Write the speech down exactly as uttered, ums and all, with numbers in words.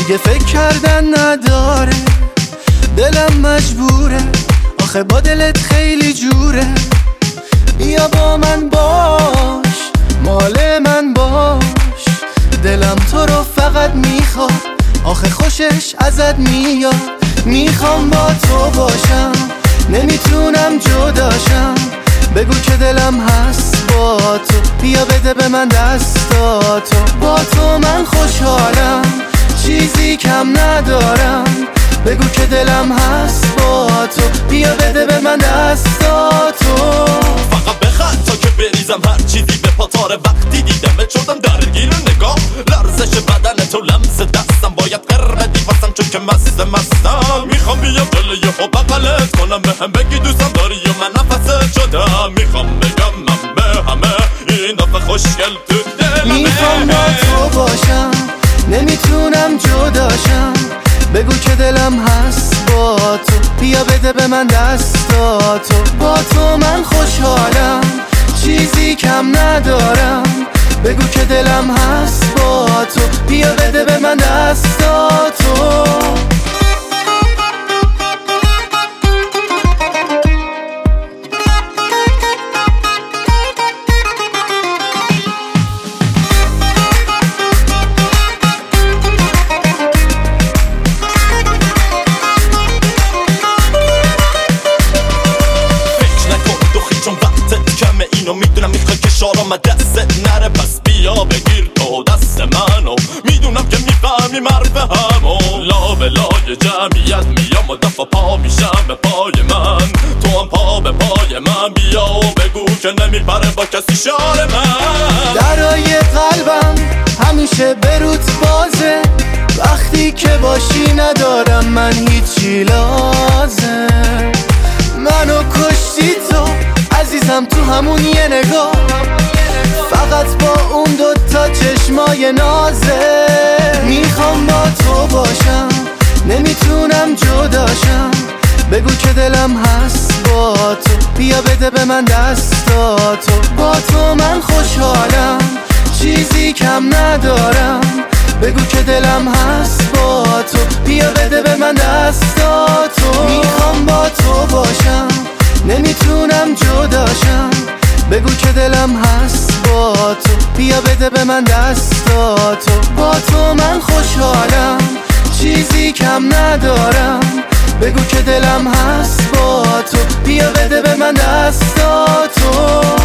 دیگه فکر کردن نداره، دلم مجبوره، آخه با دلت خیلی جوره. بیا با من باش، مال من باش، دلم تو رو فقط میخواد، آخه خوشش ازت میاد. میخوام با تو باشم، نمیتونم جداشم، بگو که دلم هست با تو، بیا بده به من دستاتو. با تو من خوشحالم، چیزی کم ندارم، بگو که دلم هست با تو، بیا بده به من دستاتو. فقط بخند تا که بریزم هر چیزی به پاتاره، وقتی دیدمت شدم درگیر نگاه، لرزش بدن تو، لمس دستم، باید قرمدی واسم چون که مست مستم. میخوام بیام جلوی و بغلت کنم، به هم بگی دوستم داری و من نفست شدم. میخوام بگم من به همه این دفعه خوشگل تو دلمه. میخوام با تو باشم، نمیتونم جداشم، بگو که دلم هست با تو، بیا بده به من دستاتو. با تو من خوشحالم، چیزی کم ندارم، بگو که دلم هست با تو، بیا بده به من دستاتو. میدونم میخوای که شارم دستت نره، پس بیا بگیر تو دست منو، میدونم که میفهمی مرفه همو. لا به لای جمعیت میام و دفع پا میشم به پای من، تو هم پا به پای من، بیا و بگو که نمیپره با کسی شار من. درای قلبم همیشه بروت بازه، وقتی که باشی ندارم من هیچی لازم. منو کشتی تو عزیزم تو همون یه نگاه، فقط با اون دوتا چشمای نازه. میخوام با تو باشم، نمیتونم جداشم، بگو که دلم هست با تو، بیا بده به من دستاتو. با تو من خوشحالم، چیزی کم ندارم، بگو که دلم هست با تو، بیا بده به من دستاتو. میخوام با تو باشم، نمیتونم جداشم، بگو که دلم هست با تو، بیا بده به من دستاتو. با تو من خوشحالم، چیزی کم ندارم، بگو که دلم هست با تو، بیا بده به من دستاتو.